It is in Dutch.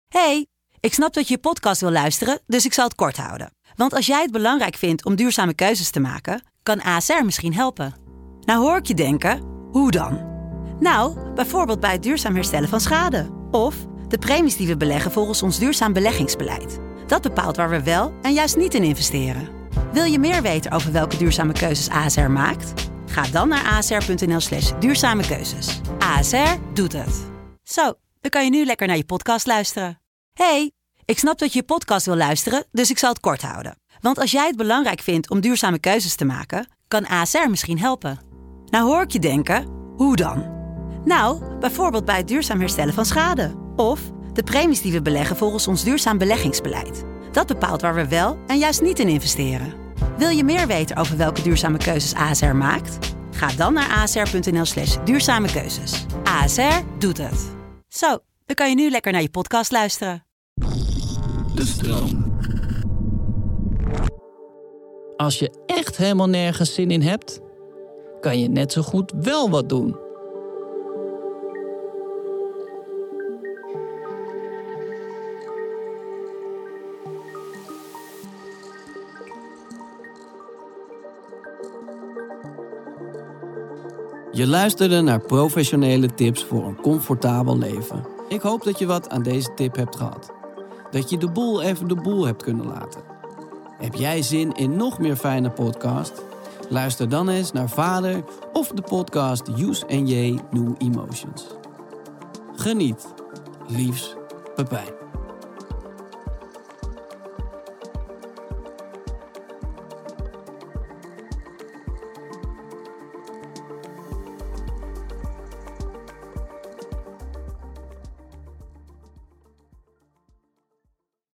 Hey, ik snap dat je je podcast wil luisteren, dus ik zal het kort houden. Want als jij het belangrijk vindt om duurzame keuzes te maken, kan ASR misschien helpen. Nou hoor ik je denken, hoe dan? Nou, bijvoorbeeld bij het duurzaam herstellen van schade. Of de premies die we beleggen volgens ons duurzaam beleggingsbeleid. Dat bepaalt waar we wel en juist niet in investeren. Wil je meer weten over welke duurzame keuzes ASR maakt? Ga dan naar asr.nl/duurzame keuzes. ASR doet het. Zo, dan kan je nu lekker naar je podcast luisteren. Hey, ik snap dat je je podcast wil luisteren, dus ik zal het kort houden. Want als jij het belangrijk vindt om duurzame keuzes te maken, kan ASR misschien helpen. Nou hoor ik je denken, hoe dan? Nou, bijvoorbeeld bij het duurzaam herstellen van schade. Of de premies die we beleggen volgens ons duurzaam beleggingsbeleid. Dat bepaalt waar we wel en juist niet in investeren. Wil je meer weten over welke duurzame keuzes ASR maakt? Ga dan naar asr.nl/duurzame keuzes. ASR doet het. Zo, dan kan je nu lekker naar je podcast luisteren. De stroom. Als je echt helemaal nergens zin in hebt, kan je net zo goed wel wat doen. Je luisterde naar professionele tips voor een comfortabel leven. Ik hoop dat je wat aan deze tip hebt gehad. Dat je de boel even de boel hebt kunnen laten. Heb jij zin in nog meer fijne podcast? Luister dan eens naar Vader of de podcast Use & J New Emotions. Geniet. Liefs, Pepijn.